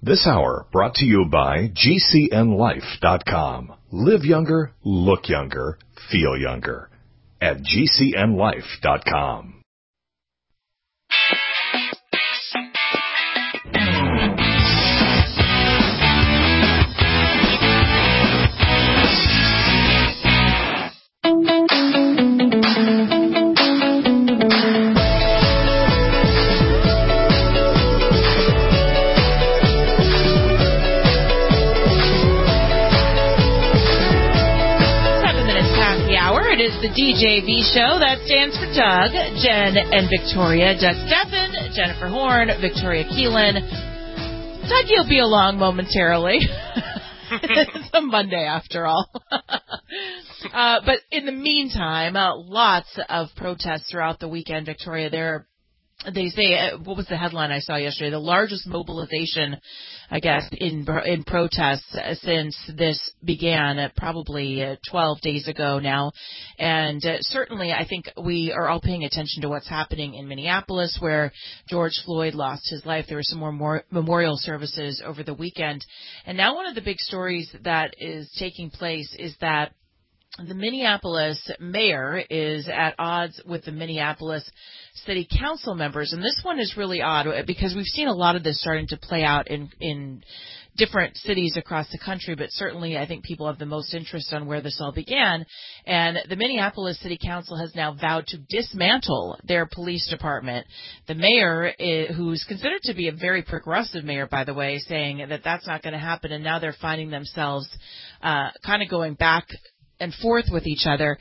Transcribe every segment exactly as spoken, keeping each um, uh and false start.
This hour brought to you by G C N life dot com. Live younger, look younger, feel younger at G C N life dot com. The D J V show, that stands for Doug, Jen, and Victoria. Doug Steffen, Jennifer Horn, Victoria Keelan. Doug, you'll be along momentarily. It's a Monday after all. uh, but in the meantime, uh, lots of protests throughout the weekend, Victoria. There, they say, uh, what was the headline I saw yesterday? The largest mobilization, I guess, in in protests since this began, uh, probably uh, twelve days ago now. And uh, certainly I think we are all paying attention to what's happening in Minneapolis, where George Floyd lost his life. There were some more, more memorial services over the weekend. And now one of the big stories that is taking place is that the Minneapolis mayor is at odds with the Minneapolis city council members. And this one is really odd because we've seen a lot of this starting to play out in, in different cities across the country, but certainly I think people have the most interest on where this all began. And the Minneapolis City Council has now vowed to dismantle their police department. The mayor, who's considered to be a very progressive mayor, by the way, saying that that's not going to happen, and now they're finding themselves uh, kind of going back and forth with each other.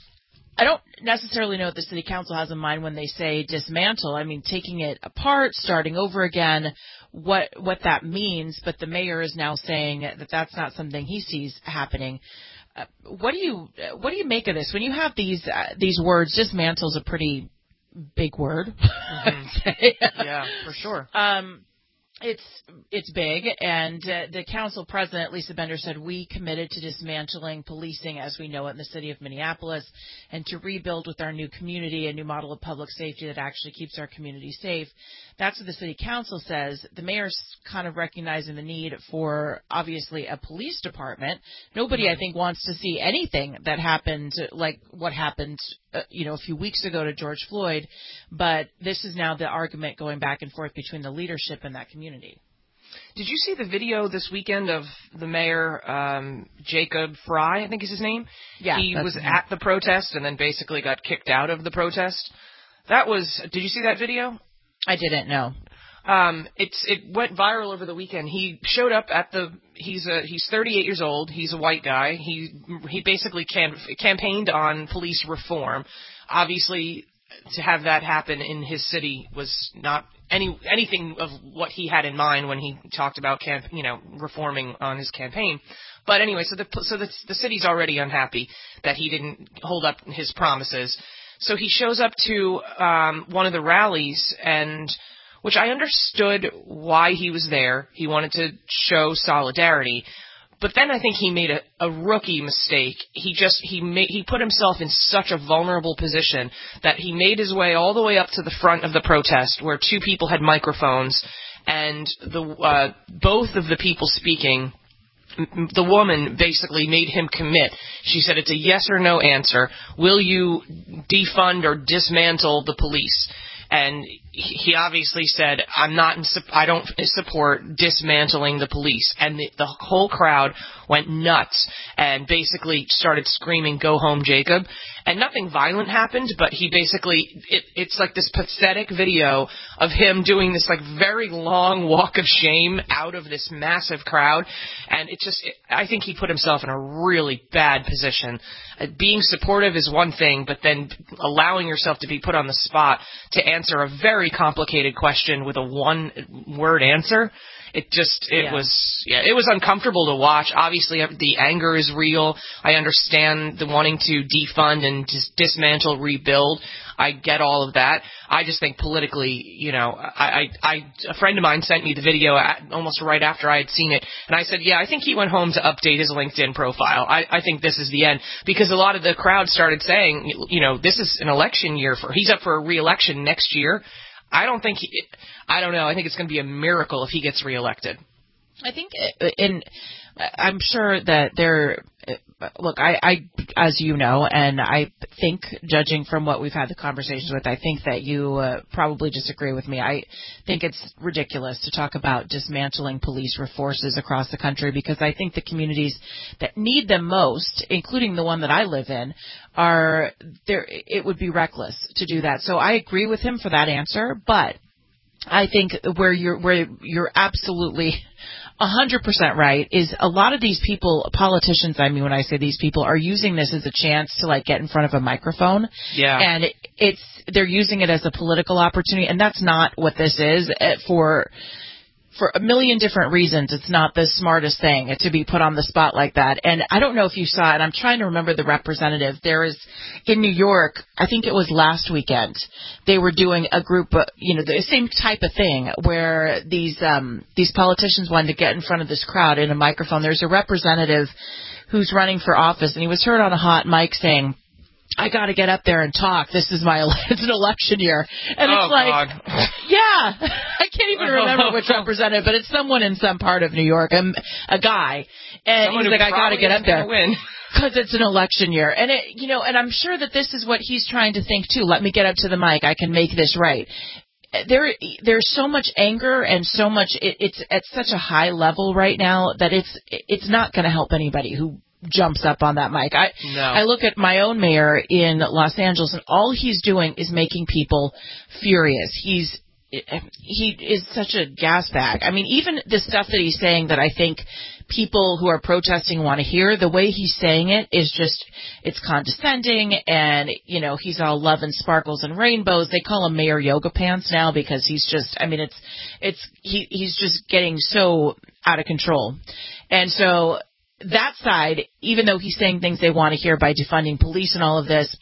I don't necessarily know what the city council has in mind when they say dismantle. I mean, taking it apart, starting over again, what what that means. But the mayor is now saying that that's not something he sees happening. Uh, what do you what do you make of this when you have these uh, these words? Dismantle is a pretty big word. Mm-hmm. Yeah, for sure. Um, It's it's big, and uh, the council president, Lisa Bender, said, we committed to dismantling policing as we know it in the city of Minneapolis and to rebuild with our new community a new model of public safety that actually keeps our community safe. That's what the city council says. The mayor's kind of recognizing the need for, obviously, a police department. Nobody, I think, wants to see anything that happened like what happened uh, you know, a few weeks ago to George Floyd, but this is now the argument going back and forth between the leadership and that community. Did you see the video this weekend of the mayor, um, Jacob Fry, I think is his name? Yeah. He was at the protest and then basically got kicked out of the protest. That was, did you see that video? I didn't know. Um, it's it went viral over the weekend. He showed up at the. He's a he's thirty-eight years old. He's a white guy. He he basically cam- campaigned on police reform. Obviously, to have that happen in his city was not any anything of what he had in mind when he talked about camp, you know, reforming on his campaign. But anyway, so the so the, the city's already unhappy that he didn't hold up his promises. So he shows up to um, one of the rallies, and which I understood why he was there. He wanted to show solidarity. But then I think he made a, a rookie mistake. He just he made, he put himself in such a vulnerable position that he made his way all the way up to the front of the protest where two people had microphones, and the uh, both of the people speaking, the woman basically made him commit. She said it's a yes or no answer. Will you defund or dismantle the police? And he obviously said, I'm not in, I don't support dismantling the police. And the, the whole crowd went nuts and basically started screaming, go home, Jacob. And nothing violent happened, but he basically, it, it's like this pathetic video of him doing this like very long walk of shame out of this massive crowd. And it just, it, I think he put himself in a really bad position. Uh, being supportive is one thing, but then allowing yourself to be put on the spot to answer a very complicated question with a one-word answer, it just, it yeah. was, yeah, it was uncomfortable to watch. Obviously, the anger is real. I understand the wanting to defund and dis- dismantle, rebuild. I get all of that. I just think politically, you know, I, I, I, a friend of mine sent me the video at, almost right after I had seen it, and I said, yeah, I think he went home to update his LinkedIn profile. I, I think this is the end, because a lot of the crowd started saying, you know, this is an election year for, he's up for a re-election next year. I don't think he, I don't know. I think it's going to be a miracle if he gets reelected. I think, in, I'm sure that there, look, I, I, as you know, and I think, judging from what we've had the conversations with, I think that you uh, probably disagree with me. I think it's ridiculous to talk about dismantling police forces across the country, because I think the communities that need them most, including the one that I live in, are there. It would be reckless to do that. So I agree with him for that answer, but I think where you're where you're absolutely one hundred percent right is a lot of these people, politicians, I mean, when I say these people, are using this as a chance to, like, get in front of a microphone. Yeah. And it's they're using it as a political opportunity, and that's not what this is. For for a million different reasons, it's not the smartest thing to be put on the spot like that. And I don't know if you saw it. I'm trying to remember the representative. There is, in New York, I think it was last weekend, they were doing a group, of, you know, the same type of thing where these um, these politicians wanted to get in front of this crowd in a microphone. There's a representative who's running for office, and he was heard on a hot mic saying, I got to get up there and talk. This is my, it's an election year. And oh, it's like, God. yeah, I can't even remember which representative, but it's someone in some part of New York, a, a guy. And someone he's like, I got to get up there. Because it's an election year. And, it, you know, and I'm sure that this is what he's trying to think, too. Let me get up to the mic. I can make this right. There, there's so much anger and so much, it, it's at such a high level right now that it's, it's not going to help anybody who jumps up on that mic. I no. I look at my own mayor in Los Angeles, and all he's doing is making people furious. He's he is such a gas bag. I mean, even the stuff that he's saying that I think people who are protesting want to hear, the way he's saying it is just, it's condescending, and, you know, he's all love and sparkles and rainbows. They call him Mayor Yoga Pants now because he's just, I mean, it's, it's, he, he's just getting so out of control. And so that side, even though he's saying things they want to hear by defunding police and all of this,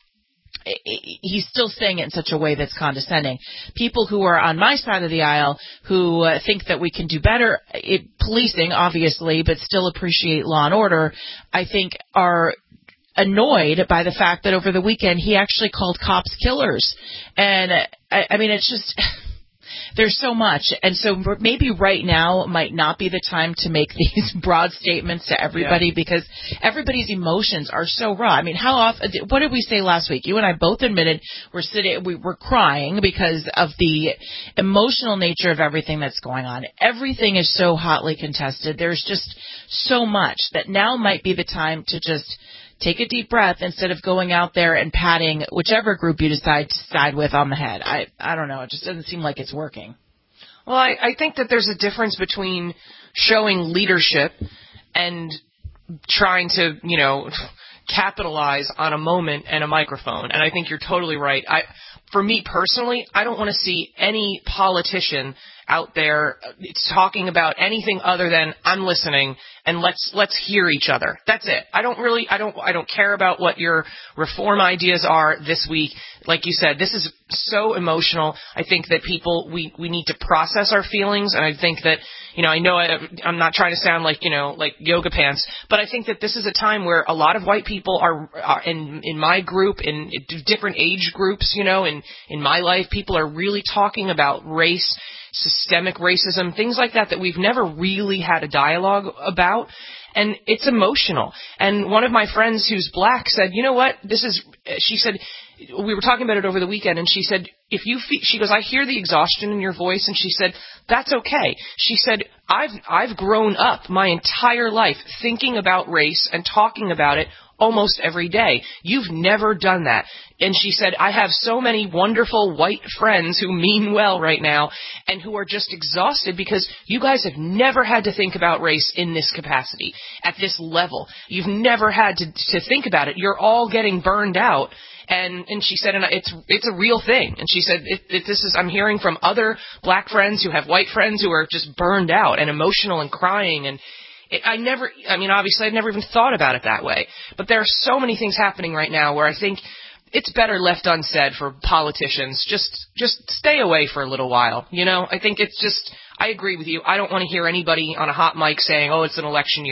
he's still saying it in such a way that's condescending. People who are on my side of the aisle who uh, think that we can do better at policing, obviously, but still appreciate law and order, I think are annoyed by the fact that over the weekend he actually called cops killers. And, I, I mean, it's just... There's so much, and so maybe right now might not be the time to make these broad statements to everybody yeah. because everybody's emotions are so raw. I mean, how often? What did we say last week? You and I both admitted we're sitting, we were crying because of the emotional nature of everything that's going on. Everything is so hotly contested. There's just so much that now might be the time to just take a deep breath instead of going out there and patting whichever group you decide to side with on the head. I I don't know. It just doesn't seem like it's working. Well, I, I think that there's a difference between showing leadership and trying to, you know, capitalize on a moment and a microphone. And I think you're totally right. I, for me personally, I don't want to see any politician out there talking about anything other than I'm listening and let's let's hear each other. That's it. I don't really I don't I don't care about what your reform ideas are this week. Like you said, this is so emotional. I think that people we we need to process our feelings, and I think that, you know, I know I, I'm not trying to sound like, you know, like yoga pants, but I think that this is a time where a lot of white people are, are in in my group, in different age groups, you know, in in my life, people are really talking about race, systemic racism, things like that that we've never really had a dialogue about. And it's emotional. And one of my friends who's black said, you know what, this is, she said, we were talking about it over the weekend, and she said, if you feel, she goes, I hear the exhaustion in your voice, and she said, that's okay. She said, I've, I've grown up my entire life thinking about race and talking about it almost every day. You've never done that. And she said, I have so many wonderful white friends who mean well right now and who are just exhausted because you guys have never had to think about race in this capacity, at this level. You've never had to, to think about it. You're all getting burned out. And, and she said, and it's, it's a real thing. And she said, it, it, this is, I'm hearing from other black friends who have white friends who are just burned out and emotional and crying. And it, I never, I mean, obviously I'd never even thought about it that way. But there are so many things happening right now where I think it's better left unsaid for politicians. Just, just stay away for a little while. You know, I think it's just, I agree with you. I don't want to hear anybody on a hot mic saying, oh, it's an election year.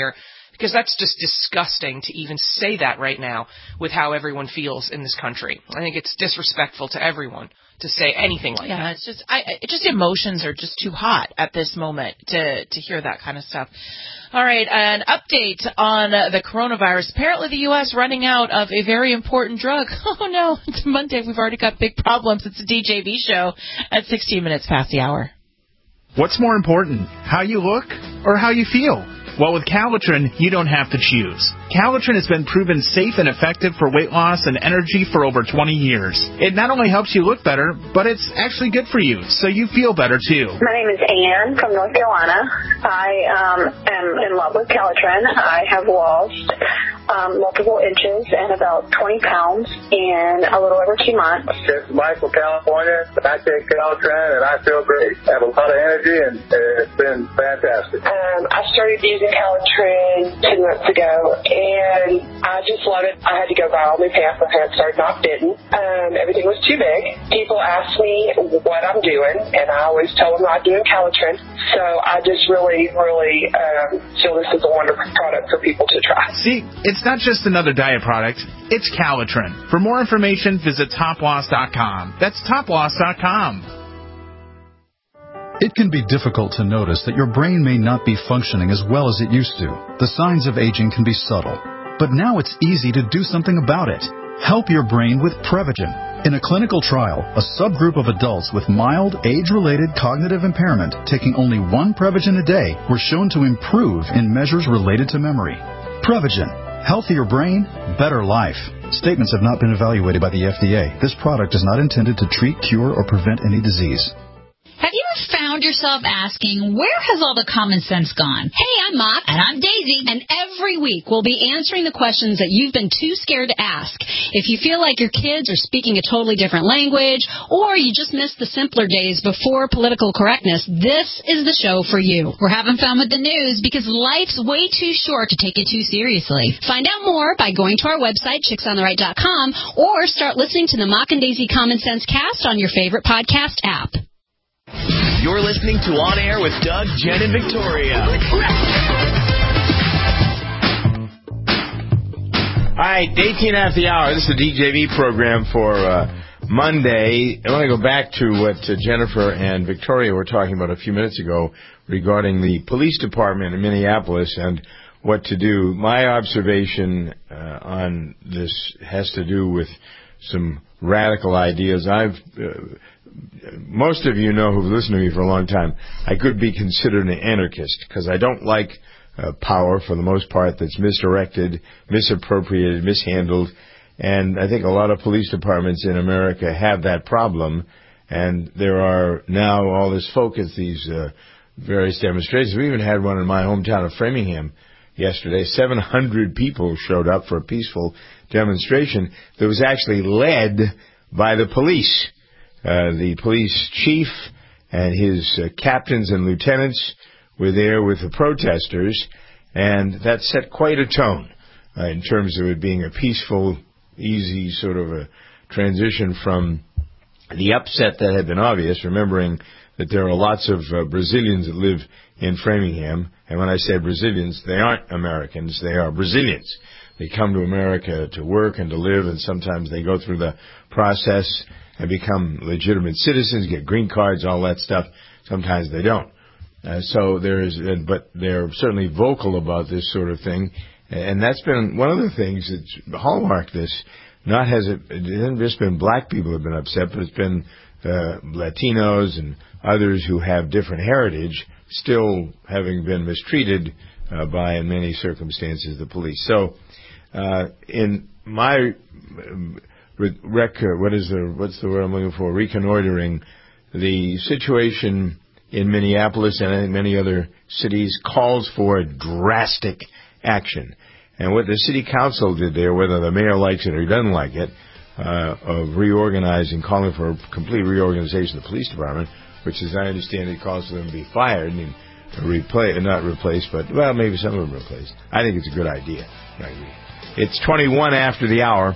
Because that's just disgusting to even say that right now with how everyone feels in this country. I think it's disrespectful to everyone to say anything like yeah, that. Yeah, it's just, I, it just emotions are just too hot at this moment to, to hear that kind of stuff. All right, an update on uh, the coronavirus. Apparently the U S running out of a very important drug. Oh, no, it's Monday. We've already got big problems. It's a D J V show at sixteen minutes past the hour. What's more important, how you look or how you feel? Well, with Calitrin, you don't have to choose. Calitrin has been proven safe and effective for weight loss and energy for over twenty years. It not only helps you look better, but it's actually good for you, so you feel better too. My name is Ann from North Carolina. I um, am in love with Calitrin. I have lost um, multiple inches and about twenty pounds in a little over two months. It's Mike from California. I take Calitrin and I feel great. I have a lot of energy and it's been fantastic. Um, I started using Calitrin two months ago and I just love it. I had to go buy all new pants. My pants started not fitting. Um, everything was too big. People ask me what I'm doing and I always tell them I'm doing Calitrin. So I just really, really um, feel this is a wonderful product for people to try. See, it's not just another diet product. It's Calitrin. For more information, visit top loss dot com. That's top loss dot com. It can be difficult to notice that your brain may not be functioning as well as it used to. The signs of aging can be subtle, but now it's easy to do something about it. Help your brain with Prevagen. In a clinical trial, a subgroup of adults with mild, age-related cognitive impairment taking only one Prevagen a day were shown to improve in measures related to memory. Prevagen. Healthier brain, better life. Statements have not been evaluated by the F D A. This product is not intended to treat, cure, or prevent any disease. Have you ever found yourself asking, where has all the common sense gone? Hey, I'm Mock. And I'm Daisy. And every week we'll be answering the questions that you've been too scared to ask. If you feel like your kids are speaking a totally different language, or you just missed the simpler days before political correctness, this is the show for you. We're having fun with the news because life's way too short to take it too seriously. Find out more by going to our website, chicks on the right dot com, or start listening to the Mock and Daisy Common Sense Cast on your favorite podcast app. You're listening to On Air with Doug, Jen, and Victoria. All right, eighteen after the hour. This is the D J V program for uh, Monday. I want to go back to what uh, Jennifer and Victoria were talking about a few minutes ago regarding the police department in Minneapolis and what to do. My observation uh, on this has to do with some radical ideas. I've uh, most of you know who've listened to me for a long time, I could be considered an anarchist because I don't like uh, power for the most part that's misdirected, misappropriated, mishandled. And I think a lot of police departments in America have that problem. And there are now all this focus, these uh, various demonstrations. We even had one in my hometown of Framingham yesterday. seven hundred people showed up for a peaceful demonstration that was actually led by the police. Uh, the police chief and his uh, captains and lieutenants were there with the protesters, and that set quite a tone uh, in terms of it being a peaceful, easy sort of a transition from the upset that had been obvious, remembering that there are lots of uh, Brazilians that live in Framingham. And when I say Brazilians, they aren't Americans, they are Brazilians. They come to America to work and to live, and sometimes they go through the process and become legitimate citizens, get green cards, all that stuff. Sometimes they don't. Uh, so there's, uh, but they're certainly vocal about this sort of thing, and that's been one of the things that's hallmarked this. Not has it, it hasn't just been black people who've been upset, but it's been uh, Latinos and others who have different heritage still having been mistreated uh, by, in many circumstances, the police. So, uh, in my Rec, what is the, what's the word I'm looking for? Reconnoitering the situation in Minneapolis and I think many other cities calls for drastic action. And what the city council did there, whether the mayor likes it or he doesn't like it, uh, of reorganizing, calling for a complete reorganization of the police department, which as I understand it calls for them to be fired and replace, not replaced, but, well, maybe some of them replaced. I think it's a good idea. It's twenty-one after the hour.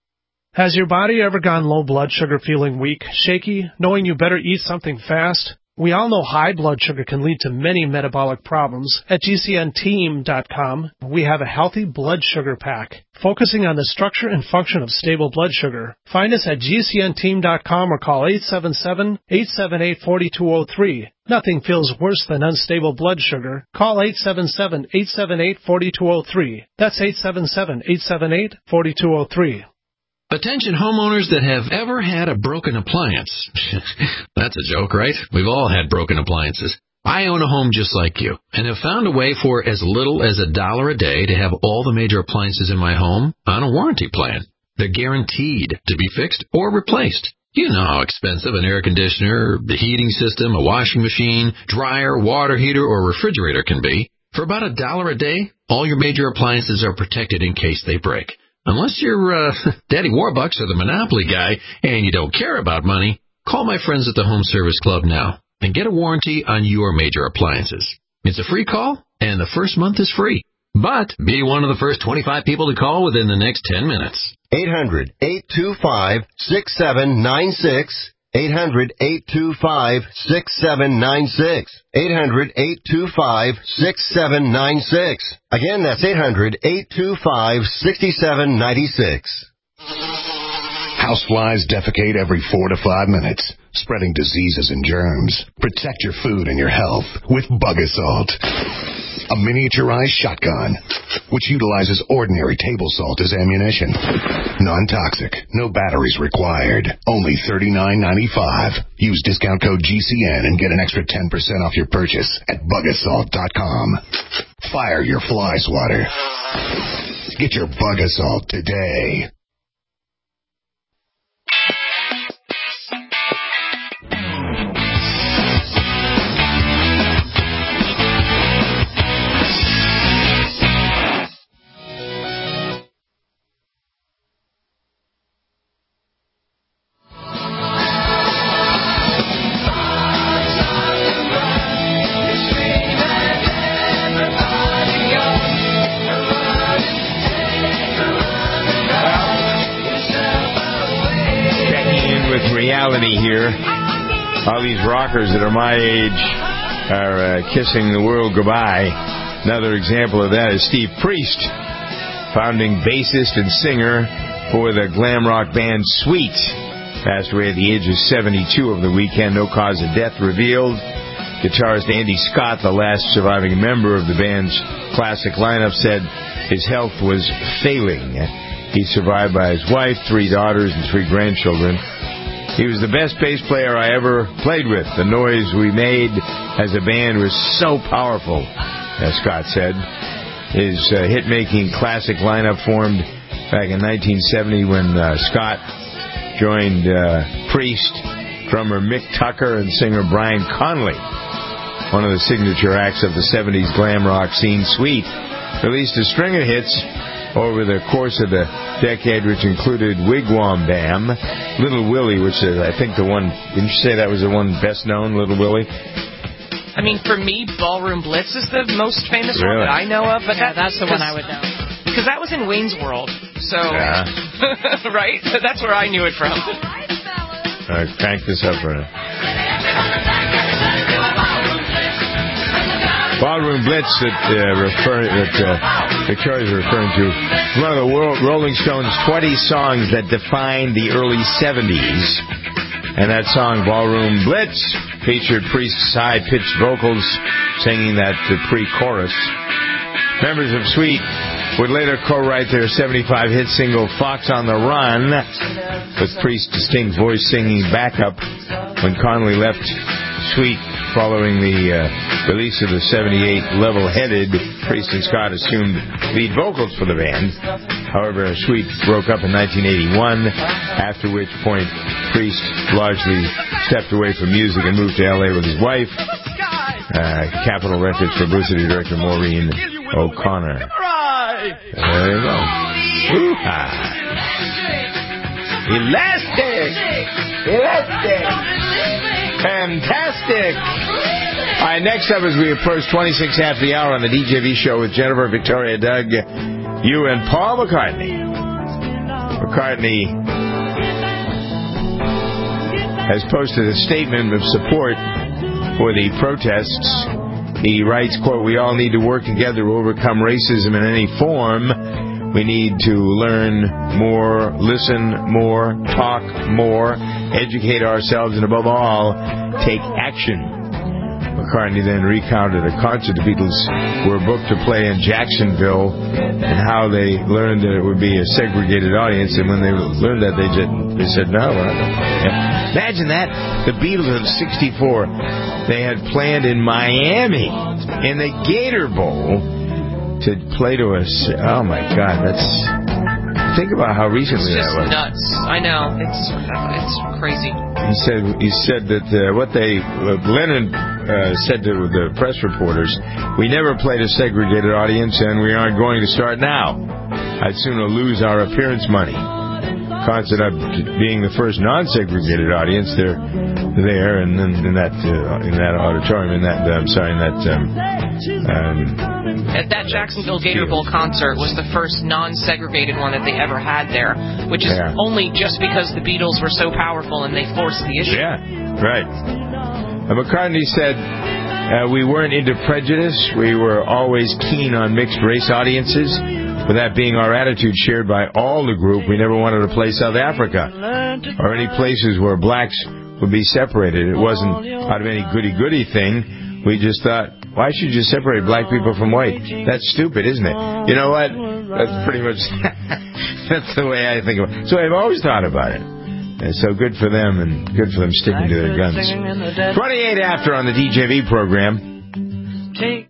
Has your body ever gone low blood sugar, feeling weak, shaky, knowing you better eat something fast? We all know high blood sugar can lead to many metabolic problems. At G C N team dot com, we have a healthy blood sugar pack, focusing on the structure and function of stable blood sugar. Find us at G C N team dot com or call eight seven seven, eight seven eight, four two zero three. Nothing feels worse than unstable blood sugar. Call eight seven seven, eight seven eight, four two zero three. That's eight seven seven, eight seven eight, four two zero three. Attention homeowners that have ever had a broken appliance. That's a joke, right? We've all had broken appliances. I own a home just like you and have found a way for as little as a dollar a day to have all the major appliances in my home on a warranty plan. They're guaranteed to be fixed or replaced. You know how expensive an air conditioner, the heating system, a washing machine, dryer, water heater, or refrigerator can be. For about a dollar a day, all your major appliances are protected in case they break. Unless you're uh, Daddy Warbucks or the Monopoly guy and you don't care about money, call my friends at the Home Service Club now and get a warranty on your major appliances. It's a free call, and the first month is free. But be one of the first twenty-five people to call within the next ten minutes. eight hundred, eight two five, six seven nine six. eight hundred, eight two five, six seven nine six. eight hundred, eight two five, six seven nine six. Again, that's eight hundred, eight two five, six seven nine six. Houseflies defecate every four to five minutes, spreading diseases and germs. Protect your food and your health with Bug Assault, a miniaturized shotgun which utilizes ordinary table salt as ammunition. Non-toxic, no batteries required. Only thirty-nine ninety-five. Use discount code G C N and get an extra ten percent off your purchase at bug assault dot com. Fire your fly swatter. Get your Bug Assault today. Reality here. All these rockers that are my age are uh, kissing the world goodbye. Another example of that is Steve Priest, founding bassist and singer for the glam rock band Sweet. Passed away at the age of seventy-two over the weekend. No cause of death revealed. Guitarist Andy Scott, the last surviving member of the band's classic lineup, said his health was failing. He's survived by his wife, three daughters, and three grandchildren. He was the best bass player I ever played with. The noise we made as a band was so powerful, as Scott said. His uh, hit-making classic lineup formed back in nineteen seventy when uh, Scott joined uh, Priest, drummer Mick Tucker, and singer Brian Conley. One of the signature acts of the seventies glam rock scene, Sweet released a string of hits over the course of the decade, which included Wigwam Bam, Little Willie, which is, I think, the one, didn't you say that was the one best known, Little Willie? I mean, for me, Ballroom Blitz is the most famous really? one that I know of. But yeah, that, that's the one I would know. Because that was in Wayne's World, so, yeah. right? That's where I knew it from. All right, crank this up for a Ballroom Blitz that, uh, refer, that uh, Victoria's referring to, one of the World, Rolling Stones' twenty songs that defined the early seventies. And that song, Ballroom Blitz, featured Priest's high-pitched vocals singing that uh, pre-chorus. Members of Sweet would later co-write their seventy-five hit single, Fox on the Run, with Priest's distinct voice singing backup when Conley left Sweet. Following the uh, release of the seventy-eight Level-Headed, Priest and Scott assumed lead vocals for the band. However, Sweet broke up in nineteen eighty-one, after which point Priest largely stepped away from music and moved to L A with his wife, uh, Capitol Records publicity director Maureen O'Connor. There you go. Ooh-ha. Elastic! Elastic! Fantastic! All right, next up as we approach twenty-six after the hour on the D J V show with Jennifer, Victoria, Doug, you, and Paul McCartney. McCartney has posted a statement of support for the protests. He writes, quote, "We all need to work together to overcome racism in any form. We need to learn more, listen more, talk more, educate ourselves, and above all, take action." McCartney then recounted a concert the Beatles were booked to play in Jacksonville and how they learned that it would be a segregated audience, and when they learned that, they just they said no. Yeah. Imagine that. The Beatles in sixty-four, they had planned in Miami in the Gator Bowl to play to us. Oh my God, that's... Think about how recently it's that was. It's nuts. I know. It's it's crazy. He said he said that uh, what they uh, Lennon uh, said to the press reporters, "We never played a segregated audience, and we aren't going to start now. I'd sooner lose our appearance money." Concept of being the first non-segregated audience, they're there, and then in that uh, in that auditorium, in that uh, I'm sorry, in that um, um, at that Jacksonville Gator Bowl concert was the first non-segregated one that they ever had there, which is yeah. only just because the Beatles were so powerful and they forced the issue. Yeah, right. Uh, McCartney said, uh, "We weren't into prejudice. We were always keen on mixed race audiences. With that being our attitude shared by all the group, we never wanted to play South Africa or any places where blacks would be separated. It wasn't out of any goody-goody thing. We just thought, why should you separate black people from white? That's stupid, isn't it?" You know what? That's pretty much, that's the way I think of it. So I've always thought about it. And so good for them and good for them sticking to their guns. twenty-eight after on the D J V program.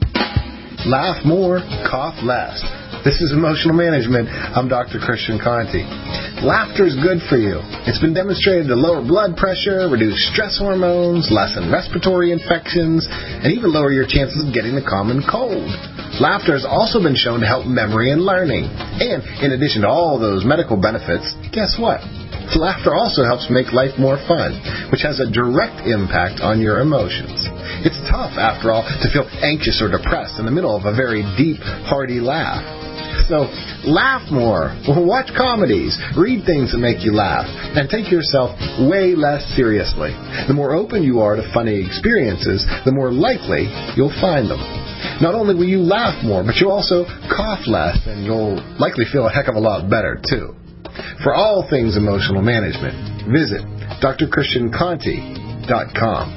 Laugh more, cough less. This is Emotional Management. I'm Doctor Christian Conti. Laughter is good for you. It's been demonstrated to lower blood pressure, reduce stress hormones, lessen respiratory infections, and even lower your chances of getting the common cold. Laughter has also been shown to help memory and learning. And in addition to all those medical benefits, guess what? Laughter also helps make life more fun, which has a direct impact on your emotions. It's tough, after all, to feel anxious or depressed in the middle of a very deep, hearty laugh. So, laugh more, watch comedies, read things that make you laugh, and take yourself way less seriously. The more open you are to funny experiences, the more likely you'll find them. Not only will you laugh more, but you'll also cough less, and you'll likely feel a heck of a lot better, too. For all things emotional management, visit D R Christian Conti dot com.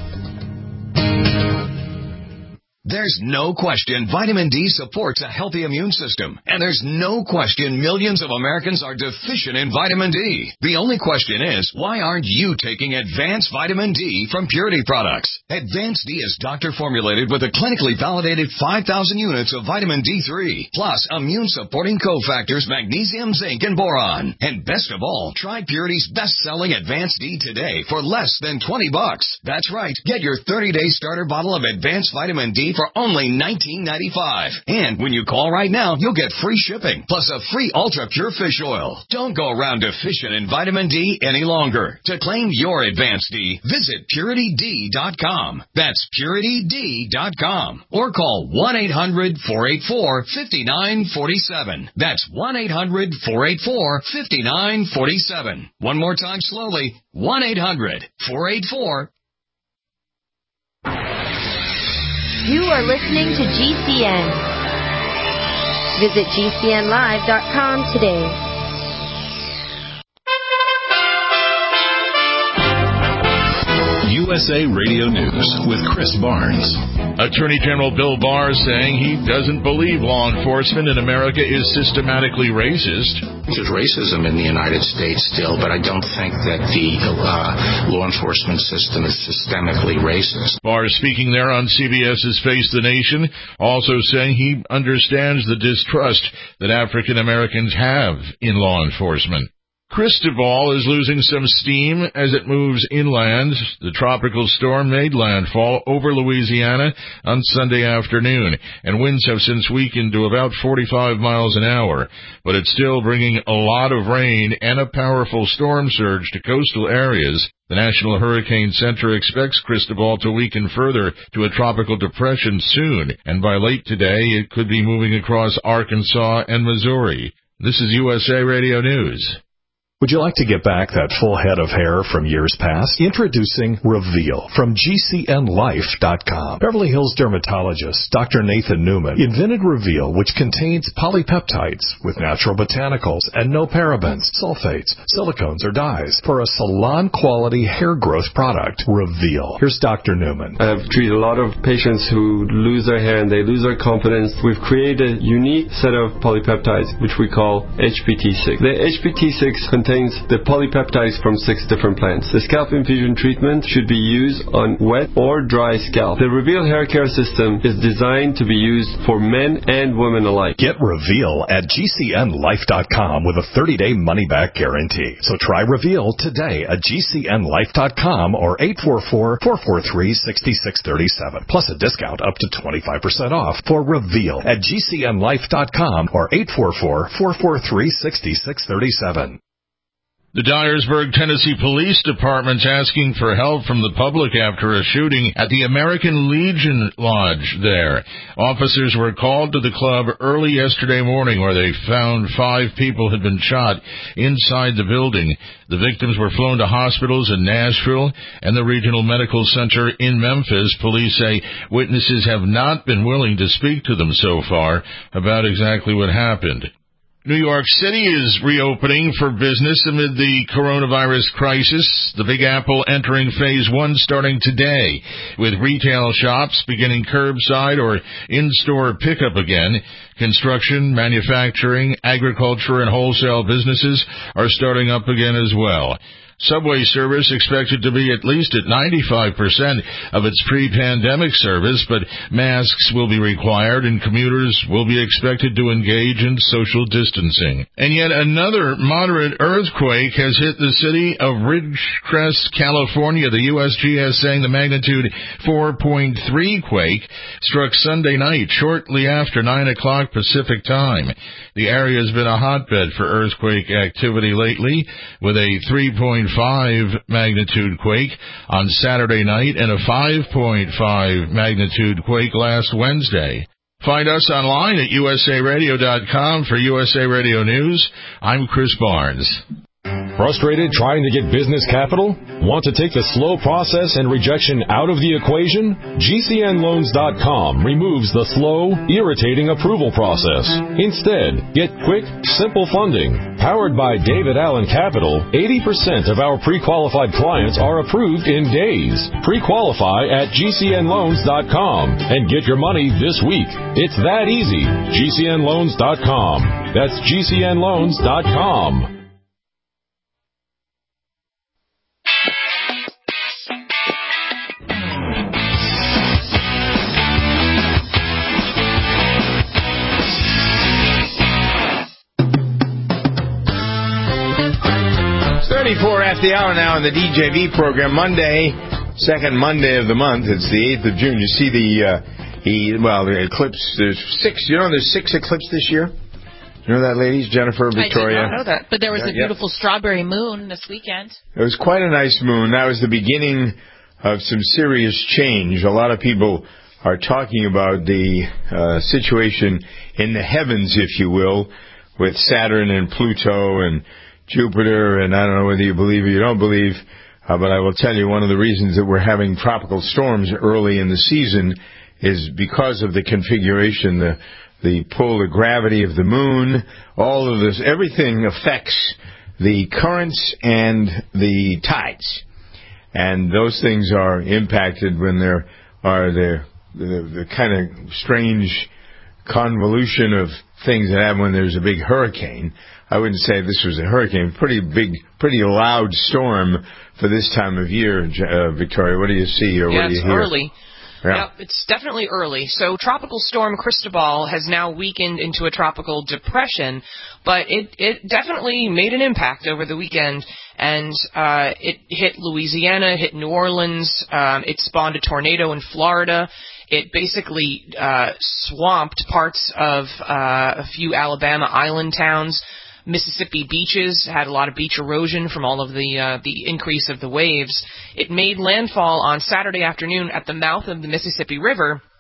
There's no question vitamin D supports a healthy immune system. And there's no question millions of Americans are deficient in vitamin D. The only question is, why aren't you taking Advanced Vitamin D from Purity Products? Advanced D is doctor-formulated with a clinically validated five thousand units of vitamin D three, plus immune-supporting cofactors magnesium, zinc, and boron. And best of all, try Purity's best-selling Advanced D today for less than twenty bucks. That's right. Get your thirty-day starter bottle of Advanced Vitamin D for only nineteen ninety-five. And when you call right now, you'll get free shipping, plus a free Ultra Pure Fish Oil. Don't go around deficient in vitamin D any longer. To claim your Advanced D, visit Purity D dot com. That's Purity D dot com. Or call one eight hundred four eight four five nine four seven. That's one eight hundred four eight four five nine four seven. One more time slowly, one eight hundred four eight four. You are listening to G C N. Visit G C N live dot com today. U S A Radio News with Chris Barnes. Attorney General Bill Barr saying he doesn't believe law enforcement in America is systematically racist. There's racism in the United States still, but I don't think that the uh, law enforcement system is systemically racist. Barr speaking there on C B S's Face the Nation, also saying he understands the distrust that African Americans have in law enforcement. Cristobal is losing some steam as it moves inland. The tropical storm made landfall over Louisiana on Sunday afternoon, and winds have since weakened to about forty-five miles an hour. But it's still bringing a lot of rain and a powerful storm surge to coastal areas. The National Hurricane Center expects Cristobal to weaken further to a tropical depression soon, and by late today it could be moving across Arkansas and Missouri. This is U S A Radio News. Would you like to get back that full head of hair from years past? Introducing Reveal from G C N life dot com. Beverly Hills dermatologist Doctor Nathan Newman invented Reveal, which contains polypeptides with natural botanicals and no parabens, sulfates, silicones, or dyes for a salon-quality hair growth product. Reveal. Here's Doctor Newman. I've treated a lot of patients who lose their hair and they lose their confidence. We've created a unique set of polypeptides, which we call H P T six. The H P T six contains the polypeptides from six different plants. The scalp infusion treatment should be used on wet or dry scalp. The Reveal hair care system is designed to be used for men and women alike. Get Reveal at G C N life dot com with a thirty-day money-back guarantee. So try Reveal today at G C N life dot com or eight four four, four four three, six six three seven. Plus a discount up to twenty-five percent off for Reveal at G C N life dot com or eight four four, four four three, six six three seven. The Dyersburg, Tennessee Police Department's asking for help from the public after a shooting at the American Legion Lodge there. Officers were called to the club early yesterday morning where they found five people had been shot inside the building. The victims were flown to hospitals in Nashville and the Regional Medical Center in Memphis. Police say witnesses have not been willing to speak to them so far about exactly what happened. New York City is reopening for business amid the coronavirus crisis. The Big Apple entering phase one starting today, with retail shops beginning curbside or in-store pickup again. Construction, manufacturing, agriculture, and wholesale businesses are starting up again as well. Subway service expected to be at least at ninety-five percent of its pre-pandemic service, but masks will be required and commuters will be expected to engage in social distancing. And yet another moderate earthquake has hit the city of Ridgecrest, California. The U S G S saying the magnitude four point three quake struck Sunday night shortly after nine o'clock Pacific time. The area has been a hotbed for earthquake activity lately, with a three point five magnitude quake on Saturday night and a five point five magnitude quake last Wednesday. Find us online at U S A radio dot com for U S A Radio News. I'm Chris Barnes. Frustrated trying to get business capital? Want to take the slow process and rejection out of the equation? G C N loans dot com removes the slow, irritating approval process. Instead, get quick, simple funding. Powered by David Allen Capital, eighty percent of our pre-qualified clients are approved in days. Pre-qualify at G C N loans dot com and get your money this week. It's that easy. G C N loans dot com. That's G C N loans dot com. thirty-four after the hour now on the D J V program. Monday, second Monday of the month. It's the eighth of June. You see the, uh, he, well, the eclipse, there's six, you know there's six eclipses this year? You know that, ladies? Jennifer, Victoria? I did not know that. But there was yeah, a beautiful yeah. strawberry moon this weekend. It was quite a nice moon. That was the beginning of some serious change. A lot of people are talking about the uh, situation in the heavens, if you will, with Saturn and Pluto and Jupiter, and I don't know whether you believe or you don't believe, uh, but I will tell you one of the reasons that we're having tropical storms early in the season is because of the configuration, the the pull, the gravity of the moon, all of this, everything affects the currents and the tides. And those things are impacted when there are the, the, the kind of strange convolution of things that happen when there's a big hurricane. I wouldn't say this was a hurricane, pretty big, pretty loud storm for this time of year. Uh, Victoria, what do you see or yeah, what do you it's hear? Early. Yeah. Yep, it's definitely early. So Tropical Storm Cristobal has now weakened into a tropical depression, but it, it definitely made an impact over the weekend, and uh, it hit Louisiana, hit New Orleans, um, it spawned a tornado in Florida. It basically uh, swamped parts of uh, a few Alabama island towns. Mississippi beaches had a lot of beach erosion from all of the uh, the increase of the waves. It made landfall on Saturday afternoon at the mouth of the Mississippi River,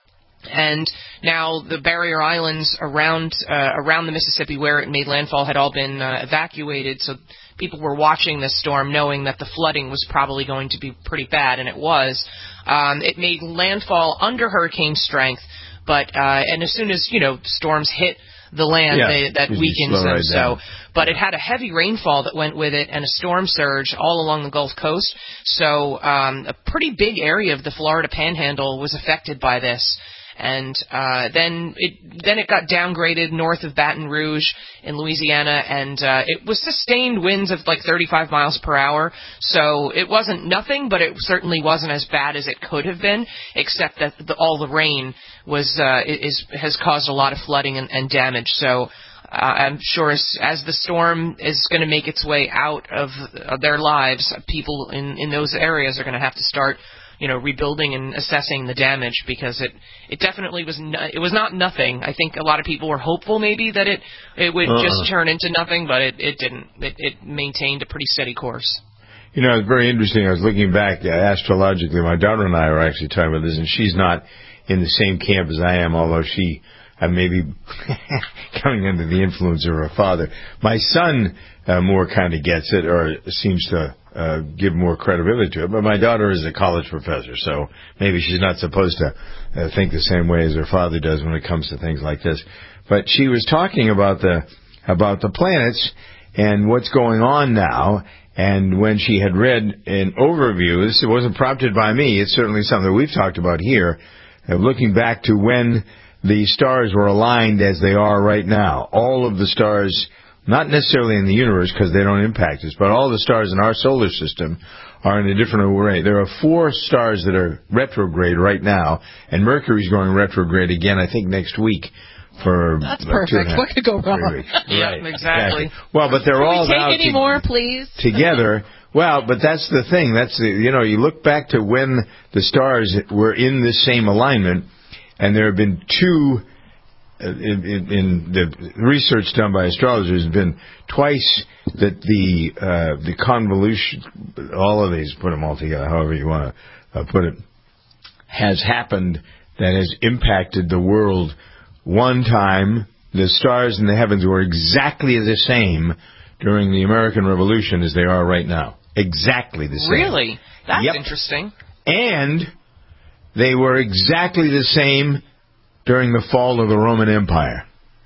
And now the barrier islands around uh, around the Mississippi where it made landfall had all been uh, evacuated, so people were watching this storm knowing that the flooding was probably going to be pretty bad, and it was. Um, it made landfall under hurricane strength, but uh, and as soon as, you know, storms hit the land, yeah, they, that weakens them. Right so, but it had a heavy rainfall that went with it and a storm surge all along the Gulf Coast. So um, a pretty big area of the Florida Panhandle was affected by this. And uh, then it then it got downgraded north of Baton Rouge in Louisiana, and uh, it was sustained winds of like thirty-five miles per hour. So it wasn't nothing, but it certainly wasn't as bad as it could have been, except that the, all the rain was uh, is has caused a lot of flooding and, and damage. So uh, I'm sure as, as the storm is going to make its way out of, of their lives, people in, in those areas are going to have to start, you know, rebuilding and assessing the damage, because it, it definitely was no, it was not nothing. I think a lot of people were hopeful maybe that it it would uh-uh. just turn into nothing, but it, it didn't. It, it maintained a pretty steady course. You know, it's very interesting. I was looking back uh, astrologically. My daughter and I were actually talking about this, and she's not in the same camp as I am, although she uh, may be coming under the influence of her father. My son uh, more kind of gets it, or seems to Uh, give more credibility to it. But my daughter is a college professor, so maybe she's not supposed to uh, think the same way as her father does when it comes to things like this. But she was talking about the about the planets and what's going on now. And when she had read an overview, this wasn't prompted by me. It's certainly something that we've talked about here, uh, looking back to when the stars were aligned as they are right now. All of the stars, not necessarily in the universe because they don't impact us, but all the stars in our solar system are in a different array. There are four stars that are retrograde right now, and Mercury's going retrograde again, I think, next week. For That's perfect. What could go wrong? Yeah, right, exactly. exactly. Well, but they're Can all we take now any to- more, please? together. Well, but that's the thing. That's the, you know, you look back to when the stars were in this same alignment, and there have been two. In, in, in the research done by astrologers, has been twice that the uh, the convolution, all of these, put them all together, however you want to uh, put it, has happened that has impacted the world. One time, the stars in the heavens were exactly the same during the American Revolution as they are right now. Exactly the same. Really? That's yep. interesting. And they were exactly the same during the fall of the Roman Empire.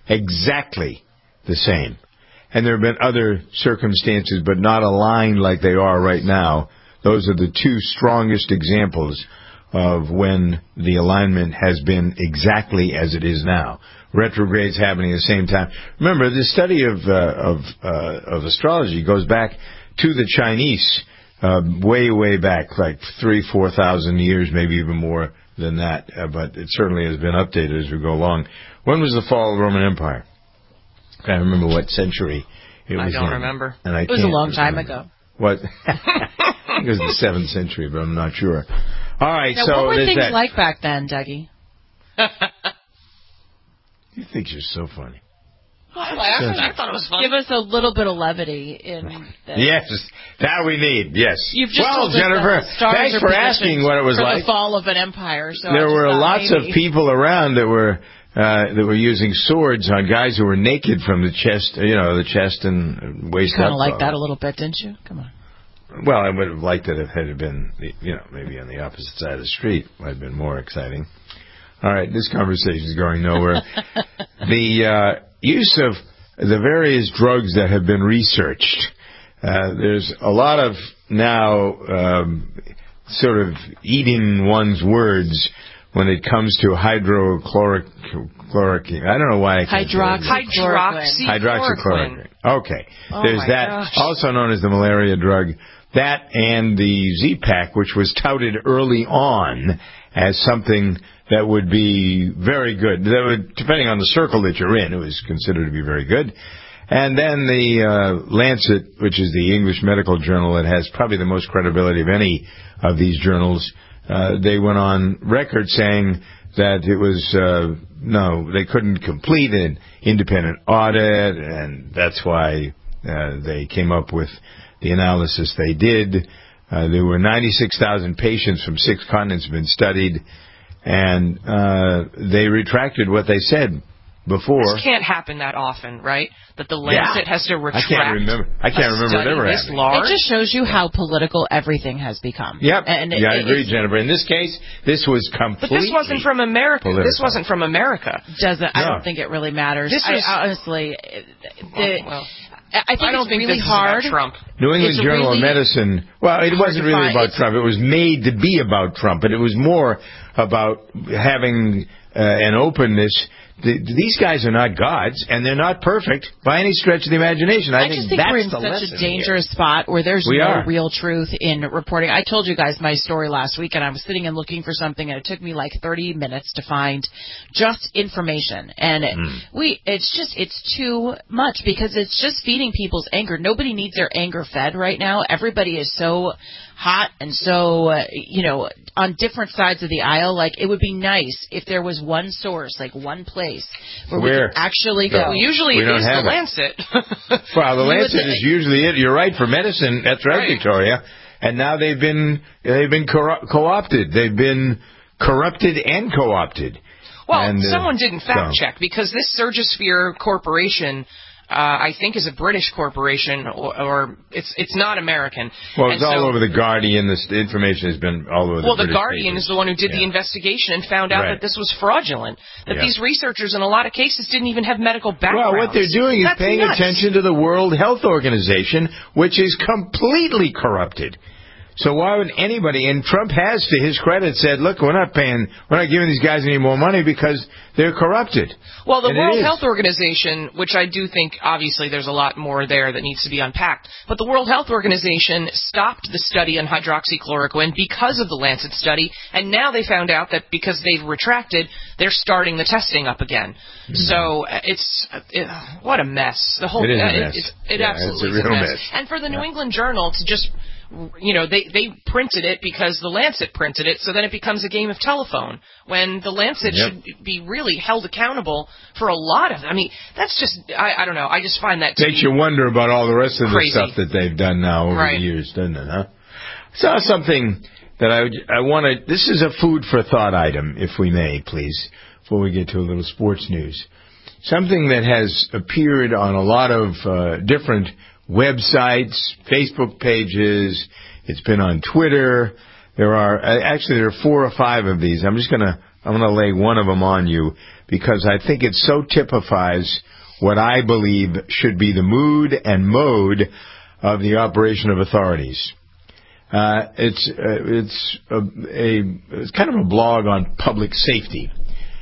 Exactly the same. And there have been other circumstances, but not aligned like they are right now. Those are the two strongest examples of when the alignment has been exactly as it is now. Retrogrades happening at the same time. Remember, the study of uh, of uh, of astrology goes back to the Chinese, uh, way, way back, like three, four thousand years, maybe even more than that, uh, but it certainly has been updated as we go along. When was the fall of the Roman Empire? I can't remember what century it was I don't in. remember. And I it was a long time remember. ago. What? I think it was the seventh century, but I'm not sure. All right, now, so what were there's things that. like back then, Dougie? You think you're so funny. Oh, I, I thought it was fun. Give us a little bit of levity in this. Yes, that we need. Yes. You've just well, told us Jennifer, that stars thanks are for asking what it was for like. The fall of an empire. So there I just were thought lots maybe. of people around that were uh, that were using swords on guys who were naked from the chest, you know, the chest and waist You up. kind of liked that a little bit, didn't you? Come on. Well, I would have liked it if it had been, you know, maybe on the opposite side of the street. Might have been more exciting. All right, this conversation is going nowhere. the uh, use of the various drugs that have been researched. Uh, there's a lot of now um, sort of eating one's words when it comes to hydrochloric, chloric, I don't know why I can't Hydroxy- Hydroxy- hydroxychloroquine. Okay. Oh There's my that, gosh. also known as the malaria drug. That and the Z-Pak, which was touted early on as something that would be very good. That would, depending on the circle that you're in, it was considered to be very good. And then the uh, Lancet, which is the English medical journal that has probably the most credibility of any of these journals, uh, they went on record saying that it was, uh, no, they couldn't complete an independent audit, and that's why uh, they came up with the analysis they did. Uh, there were ninety-six thousand patients from six continents been studied. and uh, they retracted what they said before. This can't happen that often, right? That the Lancet Yeah. has to retract. I can't remember. I can't remember it ever this happening. large. It just shows you how political everything has become. Yep. And yeah, I it- agree, it's- Jennifer. In this case, this was But completely. this wasn't from America. political. This wasn't from America. Doesn't. I No. don't think it really matters. This I, was- honestly, the, Well, I think I don't it's think really this is hard. about Trump. New England It's Journal really of Medicine. Well, it hard wasn't to really find. about It's- Trump. It was made to be about Trump, but it was more about having uh, an openness. The, these guys are not gods, and they're not perfect by any stretch of the imagination. I, I think just think that's we're in the such lesson a dangerous here. spot where there's We no are. real truth in reporting. I told you guys my story last week, and I was sitting and looking for something, and it took me like thirty minutes to find just information. And it, Mm. we, it's just, it's too much because it's just feeding people's anger. Nobody needs their anger fed right now. Everybody is so hot and so, uh, you know, on different sides of the aisle. Like, it would be nice if there was one source, like one place where, we Where? could actually No. go. Well, usually We it don't is have the it. Lancet. Well, the You would Lancet think- is usually it. You're right for medicine. That's right, Right. Victoria. And now they've been they've been corru- co-opted. They've been corrupted and co-opted. Well, And, uh, someone didn't fact so- check because this Surgisphere Corporation, uh, I think, is a British corporation, or, or it's it's not American. Well, And it's all so- over the Guardian. This the information has been all over the Well, the British Guardian papers. is the one who did the Yeah. investigation and found out Right. that this was fraudulent. That Yeah. these researchers, in a lot of cases, didn't even have medical backgrounds. Well, what they're doing is That's paying nuts. attention to the World Health Organization, which is completely corrupted. So why would anybody, and Trump has, to his credit, said, look, we're not paying, we're not giving these guys any more money because they're corrupted. Well, the And it World is. Health Organization, which I do think, obviously, there's a lot more there that needs to be unpacked, but the World Health Organization stopped the study on hydroxychloroquine because of the Lancet study, and now they found out that because they've retracted, they're starting the testing up again. Mm-hmm. So uh, it's uh, it, what a mess. The whole It is a uh, mess. It, it, it Yeah, absolutely it's a is a real mess. mess. And for the New Yeah. England Journal to just, you know, they they printed it because the Lancet printed it, so then it becomes a game of telephone when the Lancet Yep. should be really held accountable for a lot of. I mean, that's just I, I don't know. I just find that to Makes be you wonder about all the rest of crazy. the stuff that they've done now over Right. the years, doesn't it, huh? So something that I, would- I want to, this is a food for thought item, if we may, please, before we get to a little sports news. Something that has appeared on a lot of uh, different websites, Facebook pages. It's been on Twitter. There are uh, actually there are four or five of these. I'm just gonna I'm gonna lay one of them on you because I think it so typifies what I believe should be the mood and mode of the operation of authorities. Uh, it's uh, it's a, a it's kind of a blog on public safety,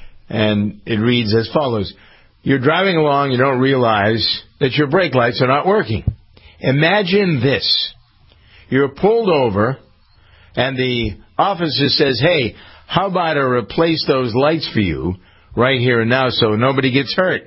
and it reads as follows: you're driving along, you don't realize that your brake lights are not working. Imagine this. You're pulled over, and the officer says, hey, how about I replace those lights for you right here and now so nobody gets hurt?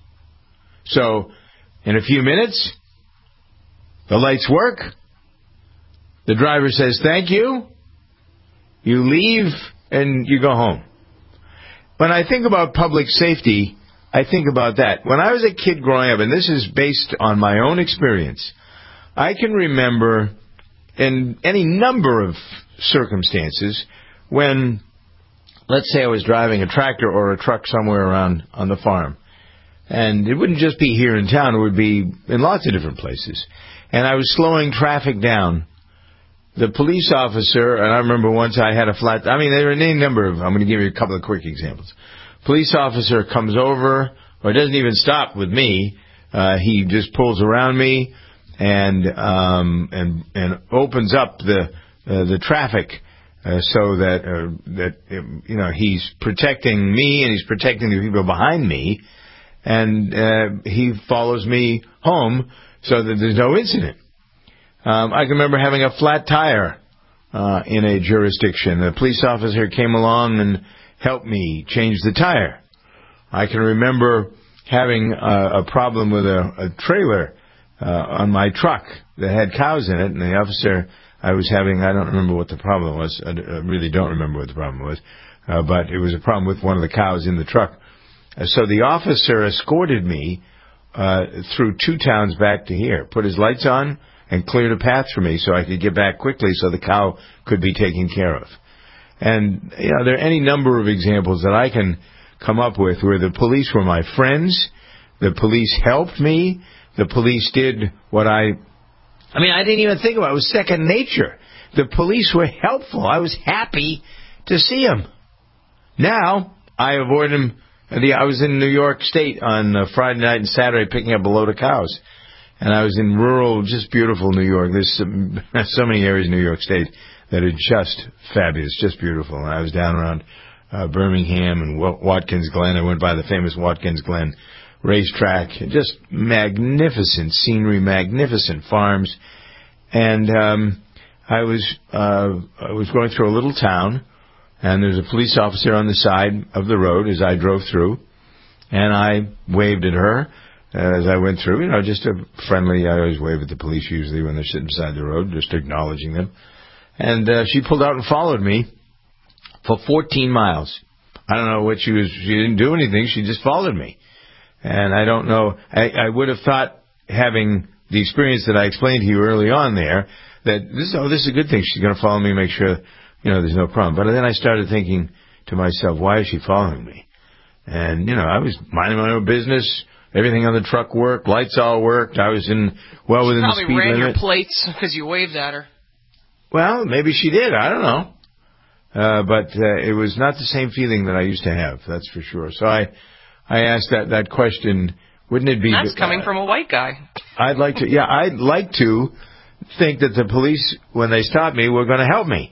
So, in a few minutes, the lights work. The driver says, thank you. You leave, and you go home. When I think about public safety, I think about that. When I was a kid growing up, and this is based on my own experience, I can remember in any number of circumstances when, let's say I was driving a tractor or a truck somewhere around on the farm. And it wouldn't just be here in town, it would be in lots of different places. And I was slowing traffic down. The police officer, and I remember once I had a flat, I mean, there are any number of, I'm going to give you a couple of quick examples. Police officer comes over, or doesn't even stop with me. Uh, he just pulls around me and um, and and opens up the uh, the traffic uh, so that uh, that um, you know he's protecting me and he's protecting the people behind me, and uh, he follows me home so that there's no incident. Um, I can remember having a flat tire uh, in a jurisdiction. The police officer came along and helped me change the tire. I can remember having a, a problem with a, a trailer uh, on my truck that had cows in it, and the officer I was having, I don't remember what the problem was. I, I really don't remember what the problem was, uh, but it was a problem with one of the cows in the truck. Uh, so the officer escorted me uh, through two towns back to here, put his lights on, and cleared a path for me so I could get back quickly so the cow could be taken care of. And, you know, there are any number of examples that I can come up with where the police were my friends, the police helped me, the police did what I... I mean, I didn't even think about it. It was second nature. The police were helpful. I was happy to see them. Now, I avoid them. I was in New York State on Friday night and Saturday picking up a load of cows. And I was in rural, just beautiful New York. There's some, so many areas in New York State that are just fabulous, just beautiful. And I was down around uh, Birmingham and Watkins Glen. I went by the famous Watkins Glen racetrack. Just magnificent scenery, magnificent farms. And um, I was uh, I was going through a little town, and there's a police officer on the side of the road as I drove through, and I waved at her as I went through. You know, just a friendly. I always wave at the police usually when they're sitting beside the road, just acknowledging them. And uh, she pulled out and followed me for fourteen miles. I don't know what she was. She didn't do anything. She just followed me. And I don't know. I, I would have thought, having the experience that I explained to you early on there, that this, oh, this is a good thing. She's going to follow me, make sure, you know, there's no problem. But then I started thinking to myself, why is she following me? And, you know, I was minding my own business. Everything on the truck worked. Lights all worked. I was in well within the speed limit. Probably ran your plates because you waved at her. Well, maybe she did. I don't know. Uh, but uh, it was not the same feeling that I used to have, that's for sure. So I I asked that, that question, wouldn't it be... That's uh, coming from a white guy. I'd like to, yeah, I'd like to think that the police, when they stop me, were going to help me.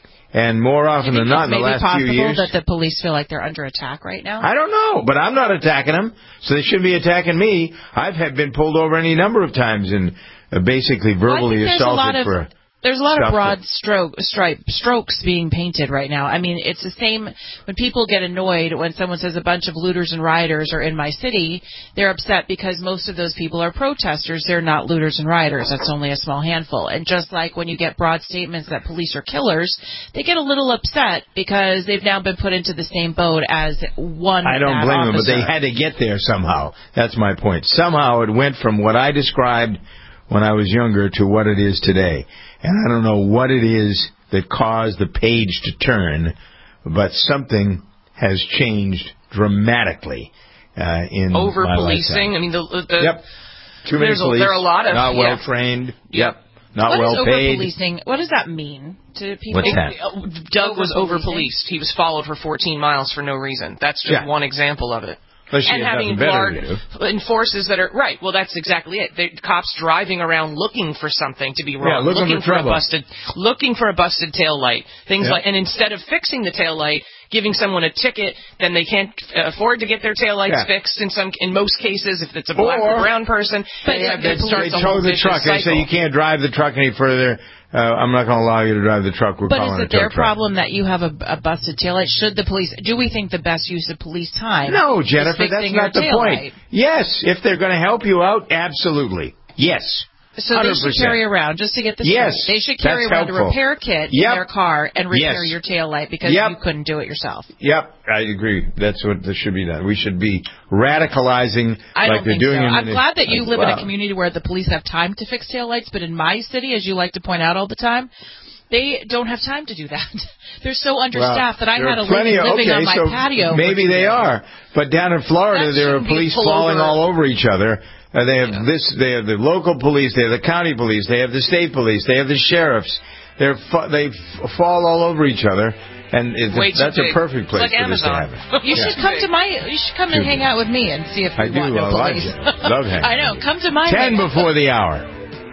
And more often than not in the last few years... that the police feel like they're under attack right now? I don't know, but I'm not attacking them, so they shouldn't be attacking me. I've had been pulled over any number of times and uh, basically verbally well, assaulted for... There's a lot of broad stroke, stripe, strokes being painted right now. I mean, it's the same when people get annoyed when someone says a bunch of looters and rioters are in my city. They're upset because most of those people are protesters. They're not looters and rioters. That's only a small handful. And just like when you get broad statements that police are killers, they get a little upset because they've now been put into the same boat as one I don't blame officer. them, but they had to get there somehow. That's my point. Somehow it went from what I described when I was younger to what it is today. And I don't know what it is that caused the page to turn, but something has changed dramatically uh, in over my policing. lifetime. I mean, the, the yep, too many police. There are a lot of not well yeah. trained. Yep, not what well is paid. Over-policing? What does that mean to people? What's that? Doug was over-policed. He was followed for fourteen miles for no reason. That's just yeah. one example of it. But and having large enforcers that are right. Well, that's exactly it. The cops driving around looking for something to be wrong, yeah, looking, looking for, for a busted, looking for a busted tail light, things yeah. like. And instead of fixing the tail light, giving someone a ticket, then they can't afford to get their tail lights yeah. fixed. In some, in most cases, if it's a black or, or brown person, but they, yeah, they, they tow the truck. Cycle. They say you can't drive the truck any further. Uh, I'm not going to allow you to drive the truck. We're but calling is it a tow their truck. problem that you have a, a busted taillight? Should the police? Do we think the best use of police time? No, Jennifer, that's not the point. Light? Yes, if they're going to help you out, absolutely. Yes. So one hundred percent. They should carry around, just to get this yes, straight, they should carry around helpful. a repair kit yep. in their car and repair yes. your tail light because yep. you couldn't do it yourself. Yep, I agree. That's what this should be done. We should be radicalizing I like don't they're think doing so. in I'm the, glad that you live wow. in a community where the police have time to fix tail lights, but in my city, as you like to point out all the time, they don't have time to do that. They're so understaffed well, that I had a lady of, living okay, on my so patio. Maybe they are, but down in Florida, that there are police falling over. all over each other. Uh, they have yeah. this. They have the local police. They have the county police. They have the state police. They have the sheriffs. They're fu- they f- fall all over each other, and it's a, that's a perfect place like for Amazon. this to happen. You yeah. should come to my. You should come and hang out with me and see if I you do. want no I police. like it. Love hanging. I know. Come to my. Ten before the hour.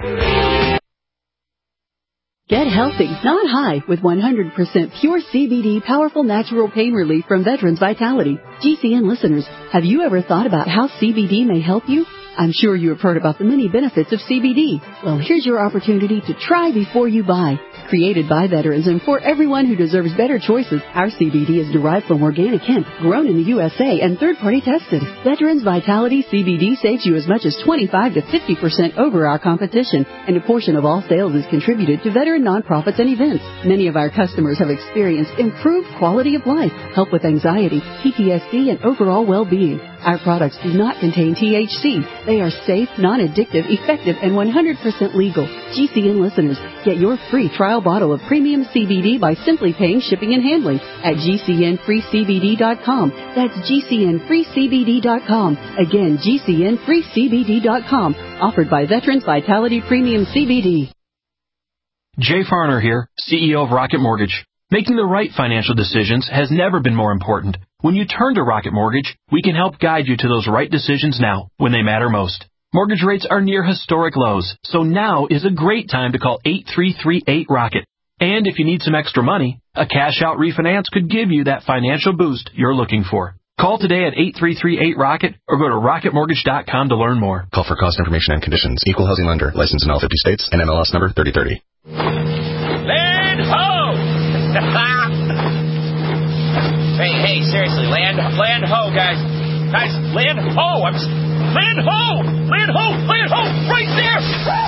Get healthy, not high, with one hundred percent pure C B D powerful natural pain relief from Veterans Vitality. G C N listeners, have you ever thought about how C B D may help you? I'm sure you have heard about the many benefits of C B D. Well, here's your opportunity to try before you buy. Created by veterans and for everyone who deserves better choices, our C B D is derived from organic hemp, grown in the U S A and third-party tested. Veterans Vitality C B D saves you as much as twenty-five to fifty percent over our competition, and a portion of all sales is contributed to veteran nonprofits and events. Many of our customers have experienced improved quality of life, help with anxiety, P T S D, and overall well-being. Our products do not contain T H C. They are safe, non-addictive, effective, and one hundred percent legal. G C N listeners, get your free trial bottle of premium C B D by simply paying shipping and handling at G C N free C B D dot com. That's G C N free C B D dot com. Again, G C N free C B D dot com. Offered by Veterans Vitality Premium C B D. Jay Farner here, C E O of Rocket Mortgage. Making the right financial decisions has never been more important. When you turn to Rocket Mortgage, we can help guide you to those right decisions now, when they matter most. Mortgage rates are near historic lows, so now is a great time to call eight three three eight ROCKET. And if you need some extra money, a cash-out refinance could give you that financial boost you're looking for. Call today at eight three three eight ROCKET or go to rocket mortgage dot com to learn more. Call for cost information and conditions. Equal housing lender. Licensed in all fifty states and M L S number thirty thirty. Land ho! hey, hey, seriously, land, land ho, guys. Guys, land ho! I'm just, land ho! Land ho! Land ho! Right there!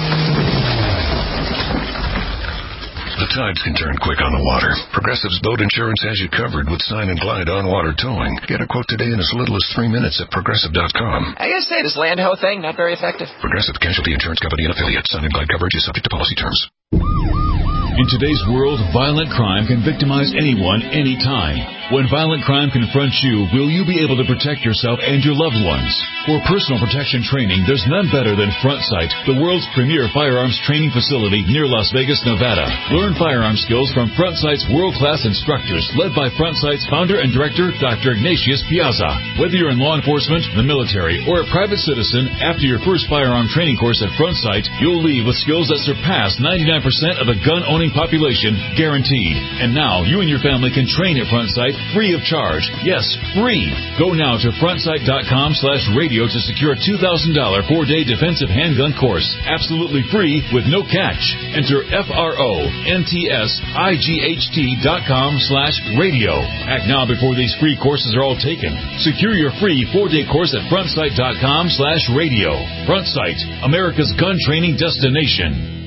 The tides can turn quick on the water. Progressive's boat insurance has you covered with Sign and Glide on-water towing. Get a quote today in as little as three minutes at progressive dot com. I gotta say, this land ho thing, not very effective. Progressive Casualty Insurance Company and affiliates. Sign and Glide coverage is subject to policy terms. In today's world, violent crime can victimize anyone, anytime. When violent crime confronts you, will you be able to protect yourself and your loved ones? For personal protection training, there's none better than Front Sight, the world's premier firearms training facility near Las Vegas, Nevada. Learn firearm skills from Front Sight's world-class instructors, led by Front Sight's founder and director, Doctor Ignatius Piazza. Whether you're in law enforcement, the military, or a private citizen, after your first firearm training course at Front Sight, you'll leave with skills that surpass ninety-nine percent of the gun-owning population, guaranteed. And now, you and your family can train at Front Sight free of charge. Yes, free. Go now to front sight dot com slash radio to secure a two thousand dollars four-day defensive handgun course. Absolutely free with no catch. Enter F R O N T S I G H T dot com slash radio. Act now before these free courses are all taken. Secure your free four-day course at front sight dot com slash radio. Front Sight, America's gun training destination.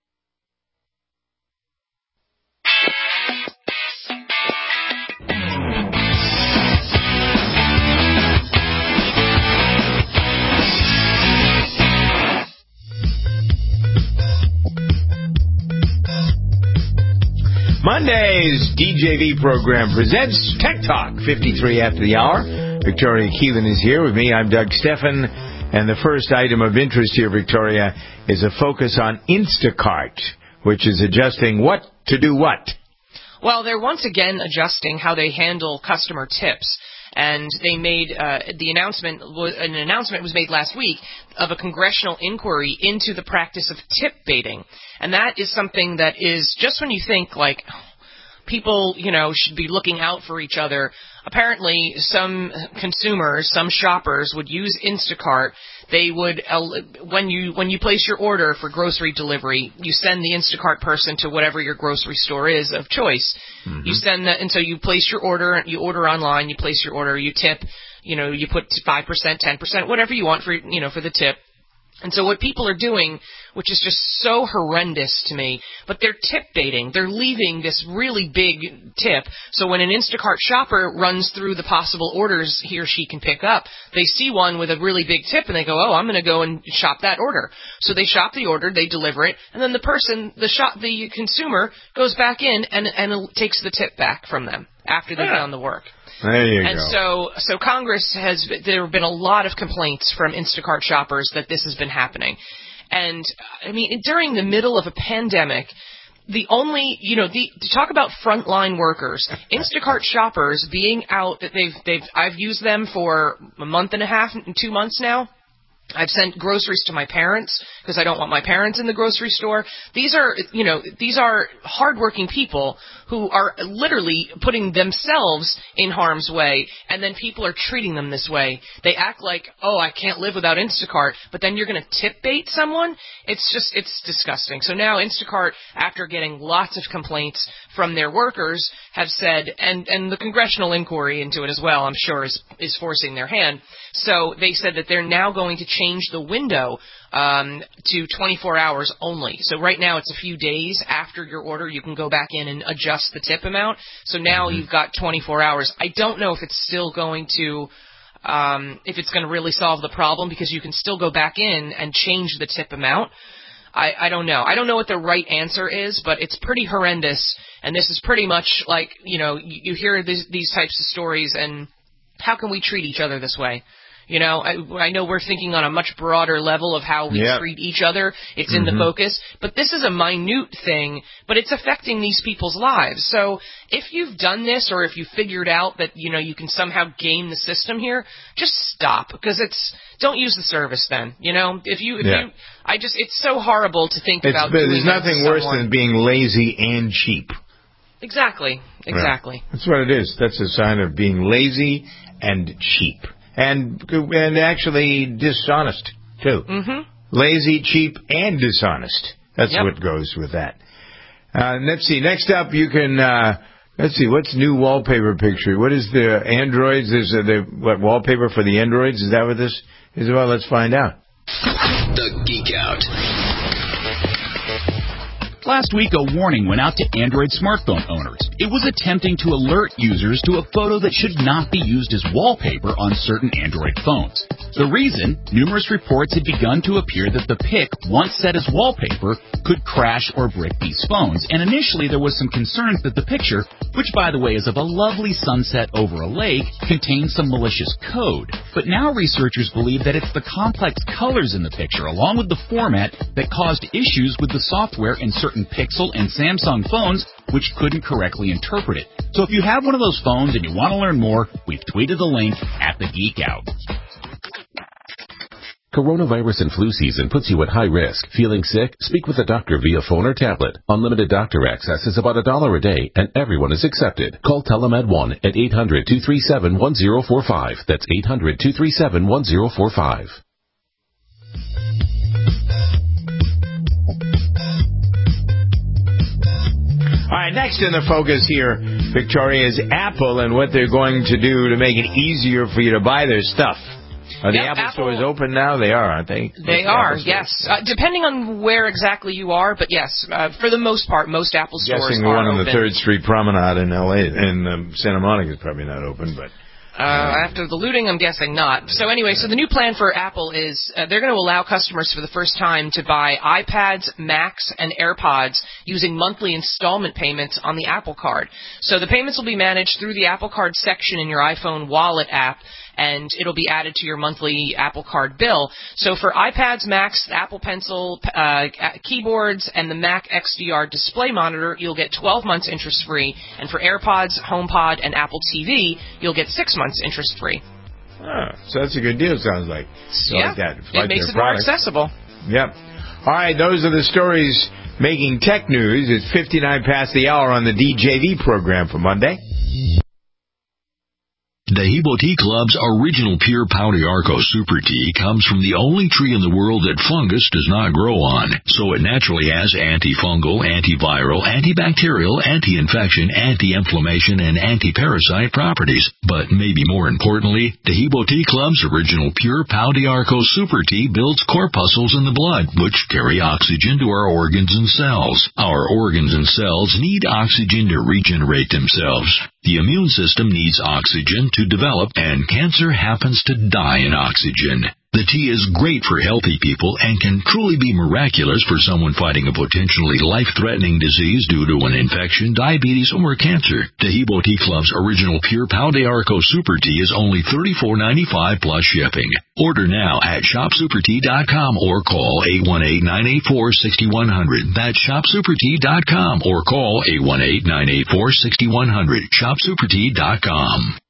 Monday's D J V program presents Tech Talk, fifty-three after the hour. Victoria Keelan is here with me. I'm Doug Steffen. And the first item of interest here, Victoria, is a focus on Instacart, which is adjusting what to do what. Well, they're once again adjusting how they handle customer tips. And they made uh, the announcement, an announcement was made last week of a congressional inquiry into the practice of tip baiting. And that is something that is, just when you think, like, people, you know, should be looking out for each other, apparently some consumers, some shoppers would use Instacart. They would, when you when you place your order for grocery delivery, you send the Instacart person to whatever your grocery store is of choice. Mm-hmm. You send that, and so you place your order, you order online, you place your order, you tip, you know, you put five percent, ten percent, whatever you want for, you know, for the tip. And so what people are doing, which is just so horrendous to me, but they're tip baiting. They're leaving this really big tip. So when an Instacart shopper runs through the possible orders he or she can pick up, they see one with a really big tip and they go, oh, I'm going to go and shop that order. So they shop the order, they deliver it, and then the person, the shop, the consumer goes back in and, and takes the tip back from them after they've yeah. done the work. There you and go. so, so Congress has, there have been a lot of complaints from Instacart shoppers that this has been happening. And, I mean, during the middle of a pandemic, the only, you know, the, to talk about frontline workers, Instacart shoppers being out, that they've, they've, I've used them for a month and a half, two months now. I've sent groceries to my parents because I don't want my parents in the grocery store. These are, you know, these are hardworking people who are literally putting themselves in harm's way, and then people are treating them this way. They act like, oh, I can't live without Instacart, but then you're going to tip bait someone? It's just, it's disgusting. So now Instacart, after getting lots of complaints from their workers, have said, and, and the congressional inquiry into it as well, I'm sure, is, is forcing their hand. So they said that they're now going to change the window um, to twenty-four hours only. So right now it's a few days after your order. You can go back in and adjust the tip amount. So now you've got twenty-four hours. I don't know if it's still going to um, if it's going to really solve the problem, because you can still go back in and change the tip amount. I, I don't know. I don't know what the right answer is, but it's pretty horrendous. And this is pretty much like, you know, you, you hear these, these types of stories, and how can we treat each other this way? You know, I, I know we're thinking on a much broader level of how we yep. treat each other. It's mm-hmm. in the focus. But this is a minute thing, but it's affecting these people's lives. So if you've done this, or if you figured out that, you know, you can somehow game the system here, just stop. Because it's, don't use the service then. You know, if you, if yeah. you, I just, it's so horrible to think it's, about but doing there's that nothing to worse someone. than being lazy and cheap. Exactly. Exactly. Right. That's what it is. That's a sign of being lazy and cheap. And and actually dishonest, too. Mm-hmm. Lazy, cheap, and dishonest. That's yep. what goes with that. Uh, let's see. Next up, you can, uh, let's see, what's new wallpaper picture? What is the Androids? There's a, the, what, wallpaper for the Androids? Is that what this is about? Let's find out. The Geek Out. Last week, a warning went out to Android smartphone owners. It was attempting to alert users to a photo that should not be used as wallpaper on certain Android phones. The reason? Numerous reports had begun to appear that the pic, once set as wallpaper, could crash or brick these phones, and initially there was some concerns that the picture, which by the way is of a lovely sunset over a lake, contained some malicious code. But now researchers believe that it's the complex colors in the picture, along with the format, that caused issues with the software in certain Pixel and Samsung phones, which couldn't correctly interpret it. So if you have one of those phones and you want to learn more, we've tweeted the link at the Geek Out. Coronavirus and flu season puts you at high risk. Feeling sick? Speak with a doctor via phone or tablet. Unlimited doctor access is about a dollar a day, and everyone is accepted. Call Telemed one at eight hundred, two three seven, one zero four five. That's eight hundred, two three seven, one zero four five. All right, next in the focus here, Victoria, is Apple and what they're going to do to make it easier for you to buy their stuff. Are yep, the Apple, Apple stores open now? They are, aren't they? They most are, the yes. Uh, depending on where exactly you are, but yes, uh, for the most part, most Apple stores Guessing are the one open. on the third Street Promenade in L A, in um, Santa Monica is probably not open, but... Uh, after the looting, I'm guessing not. So anyway, so the new plan for Apple is uh, they're going to allow customers for the first time to buy iPads, Macs, and AirPods using monthly installment payments on the Apple Card. So the payments will be managed through the Apple Card section in your iPhone Wallet app, and it'll be added to your monthly Apple Card bill. So for iPads, Macs, the Apple Pencil, uh, keyboards, and the Mac X D R display monitor, you'll get twelve months interest-free. And for AirPods, HomePod, and Apple T V, you'll get six months interest-free. Ah, so that's a good deal, sounds like. So yeah, like that. it like makes it products. more accessible. Yep. All right, those are the stories making tech news. It's fifty-nine past the hour on the D J V program for Monday. Dehibo Tea Club's original pure Pau d'Arco Super Tea comes from the only tree in the world that fungus does not grow on, so it naturally has antifungal, antiviral, antibacterial, anti-infection, anti-inflammation, and anti-parasite properties. But maybe more importantly, Dehibo Tea Club's original pure Pau d'Arco Super Tea builds corpuscles in the blood, which carry oxygen to our organs and cells. Our organs and cells need oxygen to regenerate themselves. The immune system needs oxygen to develop, and cancer happens to die in oxygen. The tea is great for healthy people and can truly be miraculous for someone fighting a potentially life-threatening disease due to an infection, diabetes, or cancer. Dehibo Tea Club's original pure Pau d'Arco Super Tea is only thirty-four ninety-five plus shipping. Order now at shop super tea dot com or call eight one eight, nine eight four, six one zero zero. That's shop super tea dot com or call eight one eight, nine eight four, six one zero zero. shop super tea dot com.